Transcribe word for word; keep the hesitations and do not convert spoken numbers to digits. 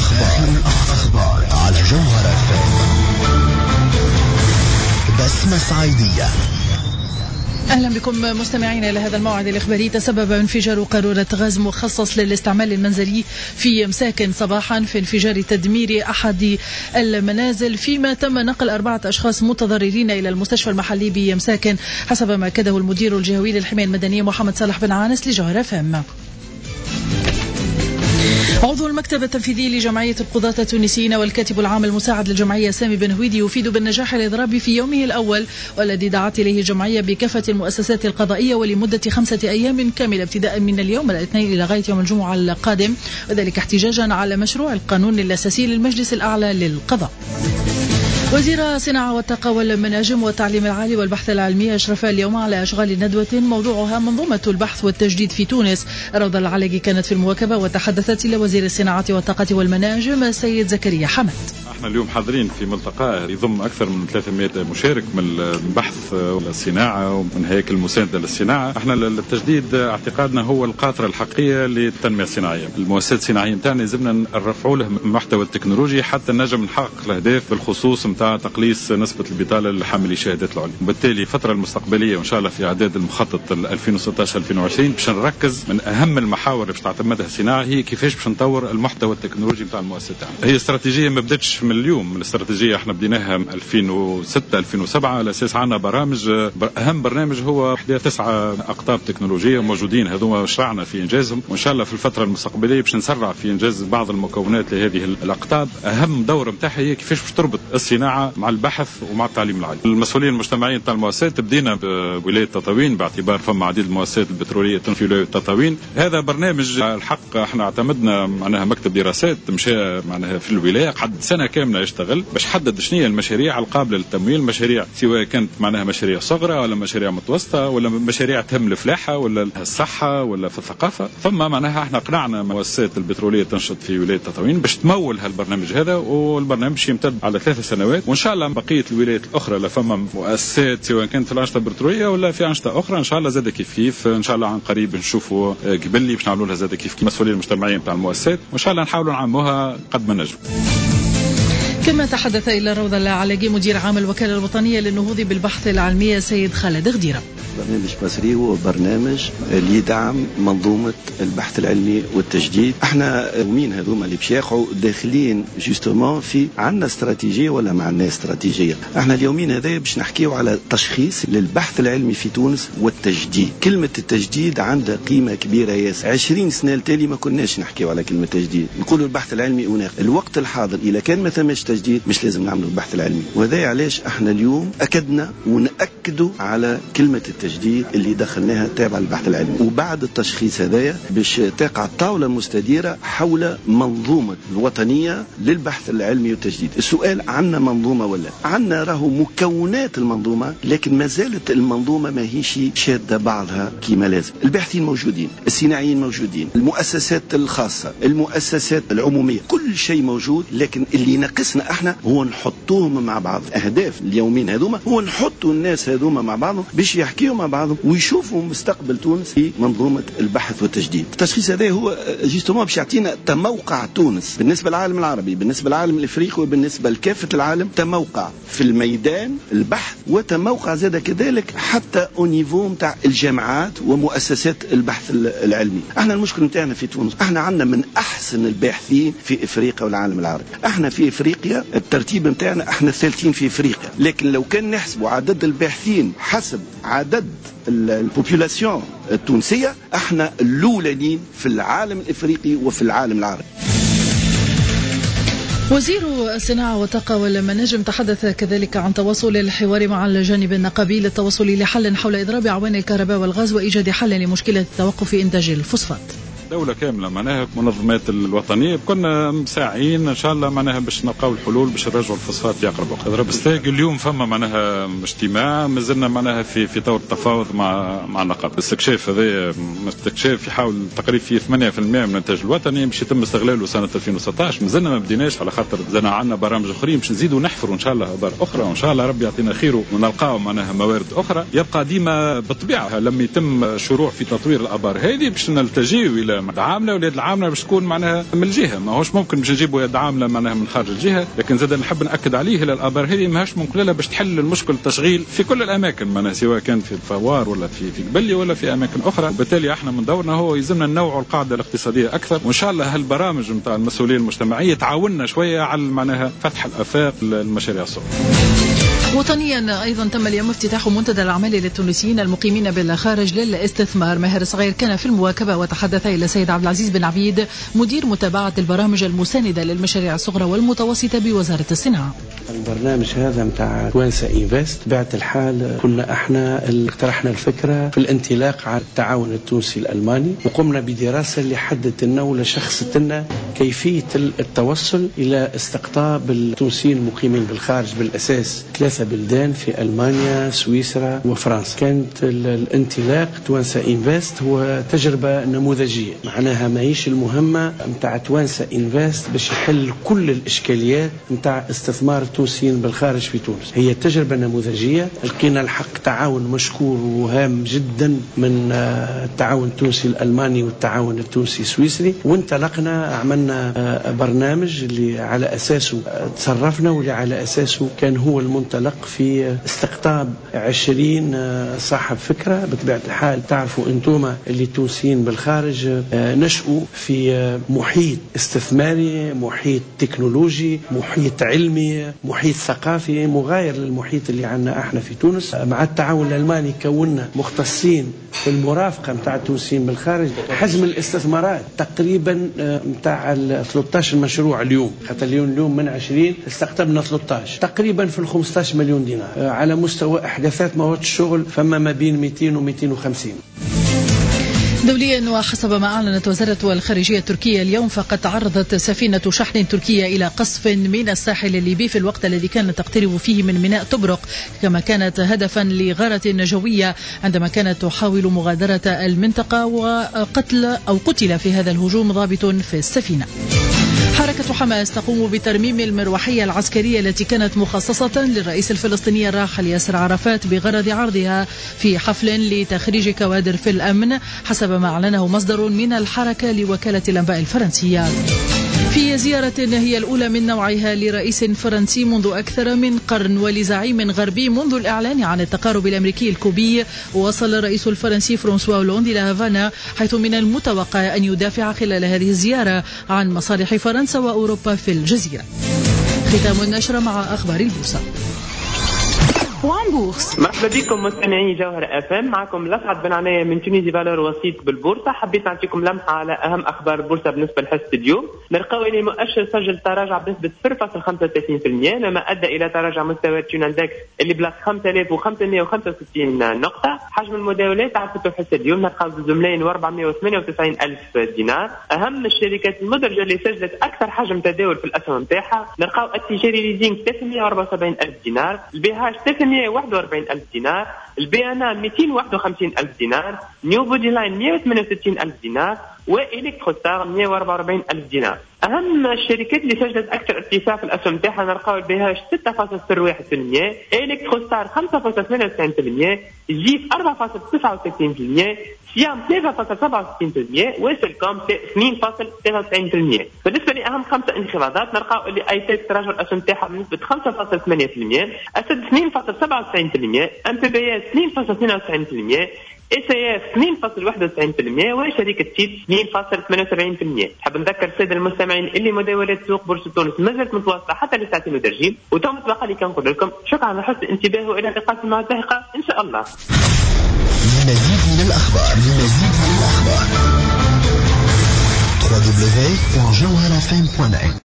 الأخبار, الأخبار على جوهرة اف ام. بسمة صعيدية. أهلا بكم مستمعين إلى هذا الموعد الإخباري. تسبب انفجار قارورة غاز مخصص للاستعمال المنزلي في مساكن صباحا في انفجار تدمير أحد المنازل، فيما تم نقل أربعة أشخاص متضررين إلى المستشفى المحلي بمساكن، حسب ما أكده المدير الجهوي للحماية المدنية محمد صالح بن عانس لجوهرة اف ام. عضو المكتب التنفيذي لجمعية القضاة التونسيين والكاتب العام المساعد للجمعية سامي بن هويدي يفيد بالنجاح الإضرابي في يومه الأول، والذي دعت إليه الجمعية بكافة المؤسسات القضائية ولمدة خمسة أيام كاملة ابتداء من اليوم الاثنين إلى غاية يوم الجمعة القادم، وذلك احتجاجا على مشروع القانون الأساسي للمجلس الأعلى للقضاء. وزير الصناعة والطاقة والمناجم والتعليم العالي والبحث العلمي أشرف اليوم على أشغال ندوة موضوعها منظومة البحث والتجديد في تونس. روضة العلاقي كانت في المواكبة وتحدثت إلى وزير الصناعة والطاقة والمناجم السيد زكريا حمد. احنا اليوم حاضرين في ملتقى يضم أكثر من ثلاثمائة مشارك من البحث والصناعة ومن هياكل المساندة للصناعة. احنا التجديد اعتقادنا هو القاطرة الحقيقية للتنمية الصناعية. المؤسسات الصناعية متاعنا يلزمنا نرفعوا لهم المحتوى التكنولوجي حتى نجم نحقق الأهداف بالخصوص متاع تقليص نسبة البطالة لحاملي الشهادات العليا. وبالتالي الفترة المستقبلية وإن شاء الله في إعداد المخطط ألفين وستة عشر ألفين وعشرين باش نركز من أهم المحاور باش تعتمدها الصناعة هي كيفاش باش نطور المحتوى التكنولوجي متاع المؤسسة تاعنا. هي استراتيجية ما بدتش من اليوم، من الاستراتيجية احنا بديناها ألفين وستة ألفين وسبعة على أساس عنا برامج. أهم برنامج هو إحدى تسعة أقطاب تكنولوجية موجودين، هذوما شرعنا في إنجازهم، وإن شاء الله في الفترة المستقبلية باش نسرع في إنجاز بعض المكونات لهذه الأقطاب. أهم دورة متاعها هي كيفاش باش تربط الصناعة مع البحث ومع التعليم العالي. المسؤولين المجتمعيين تاع المؤسسات بدينا بولاية تطاوين باعتبار فما عديد المؤسسات البترولية في ولاية تطاوين. هذا برنامج الحق احنا اعتمدنا معناها مكتب دراسات مشى معناها في الولاية قعد سنة كاملة يشتغل باش حدد شنو هي المشاريع القابلة للتمويل، مشاريع سواء كانت معناها مشاريع صغرى ولا مشاريع متوسطة ولا مشاريع تهم الفلاحة ولا الصحة ولا في الثقافة. ثم معناها احنا قنعنا مؤسسات البترولية تنشط في ولاية تطاوين باش تمول هالبرنامج هذا، والبرنامج يمتد على ثلاث سنوات، وإن شاء الله بقية الولايات الأخرى لفما مؤسسات سواء كانت في الأنشطة البترولية ولا في أنشطة أخرى إن شاء الله زاد كيف كيف. إن شاء الله عن قريب نشوفوا قبلي باش نعملوا لها زاد كيف كيف مسؤولين المجتمعيين بتاع المؤسسات، وإن شاء الله نحاولوا نعموها قد ما نجم. كما تحدث إلى روضة العلاقي مدير عام الوكالة الوطنية للنهوض بالبحث العلمي سيد خالد غديرة. برنامج مصري هو برنامج اللي يدعم منظومة البحث العلمي والتجديد. احنا يومين هذوما اللي باش يقعوا داخلين جوستومون في عندنا استراتيجية ولا ما عندنا استراتيجية. احنا اليومين هذا باش نحكيو على تشخيص للبحث العلمي في تونس والتجديد. كلمة التجديد عندها قيمة كبيرة ياسر. عشرين سنة التالي ما كناش نحكيو على كلمة تجديد، نقولوا البحث العلمي هناك. الوقت الحاضر إذا كان ما ثماش تجديد مش لازم نعملوا البحث العلمي، وهذا علاش احنا اليوم أكدنا ونأكدوا على كلمة التجديد اللي دخلناها تابعة للبحث العلمي. وبعد التشخيص هذايا باش تقع طاولة مستديرة حول منظومة الوطنية للبحث العلمي والتجديد. السؤال عنا منظومة ولا عنا راهو مكونات المنظومة، لكن ما زالت المنظومة ما هيش شادة بعضها كما لازم. الباحثين موجودين، الصناعيين موجودين، المؤسسات الخاصة، المؤسسات العمومية، كل شيء موجود، لكن اللي ناقصنا احنا هو نحطوهم مع بعض. اهداف اليومين هذوما هو نحطوا الناس هذوما مع بعضهم باش يحكيوا مع بعضهم ويشوفوا مستقبل تونس في منظومة البحث والتجديد. التشخيص هذا هو جيستومون باش يعطينا تموقع تونس بالنسبة للعالم العربي، بالنسبة للعالم الافريقي، وبالنسبة لكافة العالم، تموقع في الميدان البحث، وتموقع زاد كذلك حتى او نيفو نتاع الجامعات ومؤسسات البحث العلمي. احنا المشكل نتاعنا في تونس احنا عندنا من احسن الباحثين في افريقيا والعالم العربي. احنا في افريقيا الترتيب نتاعنا احنا الثالثين في افريقيا، لكن لو كان نحسبوا عدد الباحثين حسب عدد البوبولاسيون التونسية احنا الاولين في العالم الافريقي وفي العالم العربي. وزير الصناعة والطاقة والمناجم تحدث كذلك عن تواصل الحوار مع الجانب النقابي للتوصل لحل حول إضراب أعوان الكهرباء والغاز وإيجاد حل لمشكلة توقف إنتاج الفوسفات. دولة كاملة معناها منظمات الوطنية كنا مساعين إن شاء الله معناها باش نلقاو الحلول باش نرجعوا الفوسفات في أقرب وقت. ضرب استاج اليوم فما معناها اجتماع مازلنا معناها في في طور التفاوض مع مع النقابة. الاستكشاف هذا استكشاف يحاول تقريبا فيه ثمانية بالمئة من الإنتاج الوطني باش يتم استغلاله سنة ألفين وستة عشر. مازلنا ما بديناش على خاطر زنا عندنا برامج أخرين باش نزيدوا نحفروا إن شاء الله أبار أخرى، وإن شاء الله ربي يعطينا خيره ونلقاو معناها موارد أخرى. يبقى ديما بالطبيعة لما يتم شروع في تطوير الأبار هذه باش نلتجيوا إلى يد عامله، واليد العامله باش تكون معناها من الجهه، ما هوش ممكن باش نجيبوا يد عامله معناها من خارج الجهه. لكن زاد نحب ناكد عليه الابار هذه ماهاش ممكن لا باش تحل المشكل التشغيل في كل الاماكن، معناها سواء كان في الفوار ولا في في قبلي ولا في اماكن اخرى. بالتالي احنا من دورنا هو يلزمنا ننوع القاعده الاقتصاديه اكثر، وان شاء الله هالبرامج نتاع المسؤوليه المجتمعيه تعاوننا شويه على معناها فتح الافاق للمشاريع الصغرى. وطنيا أيضا تم اليوم افتتاح منتدى الأعمال للتونسيين المقيمين بالخارج للاستثمار. ماهر صغير كان في المواكبة وتحدث إلى السيد عبد العزيز بن عبيد مدير متابعة البرامج المساندة للمشاريع الصغرى والمتوسطة بوزارة الصناعة. البرنامج هذا متاع توانسة إنفست بعت الحال كنا احنا اقترحنا الفكرة في الانطلاق على التعاون التونسي الألماني، وقمنا بدراسة اللي حددت لنا ولا شخصت لنا كيفية التوصل إلى استقطاب التونسيين المقيمين بالخارج، بالأساس ثلاثة بلدان في ألمانيا سويسرا وفرنسا. كانت الانطلاق توانسة إنفست هو تجربة نموذجية، معناها ماهيش المهمة متاع توانسة إنفست باش يحل كل الإشكاليات متاع استثمار التونسيين بالخارج في تونس. هي تجربة نموذجية، لقينا الحق تعاون مشكور وهام جدا من التعاون التونسي الألماني والتعاون التونسي السويسري، وانطلقنا عملنا برنامج اللي على أساسه تصرفنا واللي على أساسه كان هو المنطلق في استقطاب عشرين صاحب فكرة. بطبيعة الحال تعرفوا انتم اللي التونسيين بالخارج نشأوا في محيط استثماري، محيط تكنولوجي، محيط علمي، محيط ثقافي مغاير للمحيط اللي عندنا احنا في تونس. مع التعاون الألماني كوننا مختصين في المرافقة متاع التونسيين بالخارج. حجم الاستثمارات تقريبا متاع ثلاثة عشر مشروع اليوم، حتى اليوم اليوم من عشرين استقطبنا ثلاثة عشر تقريبا في خمسة عشر مليون دينار. على مستوى احداثات مواد الشغل فما ما بين مئتين و مئتين وخمسين. دوليا، وحسب ما أعلنت وزارة الخارجية التركية اليوم، فقد تعرضت سفينة شحن تركية إلى قصف من الساحل الليبي في الوقت الذي كانت تقترب فيه من ميناء طبرق، كما كانت هدفا لغارة جوية عندما كانت تحاول مغادرة المنطقة، وقتل أو قتل في هذا الهجوم ضابط في السفينة. حركة حماس تقوم بترميم المروحية العسكرية التي كانت مخصصة للرئيس الفلسطيني الراحل ياسر عرفات بغرض عرضها في حفل لتخريج كوادر في الأمن، حسب ما أعلنه مصدر من الحركة لوكالة الأنباء الفرنسية. في زيارة هي الأولى من نوعها لرئيس فرنسي منذ أكثر من قرن ولزعيم غربي منذ الإعلان عن التقارب الأمريكي الكوبي، وصل الرئيس الفرنسي فرانسوا هولاند إلى هافانا، حيث من المتوقع أن يدافع خلال هذه الزيارة عن مصالح فرنسا وأوروبا في الجزيرة. ختام النشرة مع أخبار البورصة. وان بورس. مرحبا بكم مستمعي جوهر اف ام، معكم لسعد بن عناية من تونيزي فالور وسيط بالبورصه. حبيت نعطيكم لمحه على اهم اخبار البورصه بالنسبه لحصه اليوم. نلقاو ان المؤشر سجل تراجع بنسبه صفر فاصلة خمسة وثلاثين بالمئة، مما ادى الى تراجع مستوى تشين اندكس اللي بلغ خمسة آلاف وخمسمئة وخمسة وستين نقطه. حجم المداولات عرفته حصه اليوم نلقاو زوج ملايين وأربعمئة وثمانية وتسعين الف دينار. اهم الشركات المدرجه اللي سجلت اكثر حجم تداول في الاسهم نتاعها نلقاو التجاري ليزينغ ثلاثمئة وأربعة وسبعين الف دينار، البيهاج ثلاثمئة وواحد وأربعين ألف دينار، البي ان ا مئتين وواحد وخمسين ألف دينار، نيو بودي لاين مئة وثمانية وستين ألف دينار، وإلكتروستار مئة وأربعة وأربعين ألف دينار. أهم الشركات اللي سجلت أكثر ارتفاع في الأسهم نتاعها نلقاو البيهاج ستة فاصلة صفر واحد بالمئة، إلكتروستار خمسة فاصلة ثمانية وتسعين بالمئة، جيف أربعة فاصلة تسعة وستين بالمئة، سيام ثلاثة فاصلة سبعة وستين بالمئة، وسيلكوم اثنين فاصلة ثلاثة وتسعين بالمئة. بالنسبة لأهم خمسة انخفاضات نلقاو اللي اي تي تراجع الأسهم نتاعها بنسبة خمسة فاصلة ثمانية بالمئة، أسد اثنين فاصلة سبعة وتسعين بالمئة، ام بي بي اس اثنين فاصلة اثنين وتسعين بالمئة، اس اي اف اثنين فاصلة واحد وتسعين بالمئة، وشركة تيت اثنين فاصلة ثمانية وسبعين بالمئة. حاب نذكر الساده المستمعين اللي مداولات سوق بورصة تونس مازالت متواصلة حتى لساعتين ودرجين، وتم تبقى لي كنقول لكم شكرا على حسن الانتباه والى لقاء مع اللاحقة ان شاء الله. لمزيد من الاخبار لمزيد من الاخبار دبليو دبليو دبليو دوت جوهر اف ام دوت نت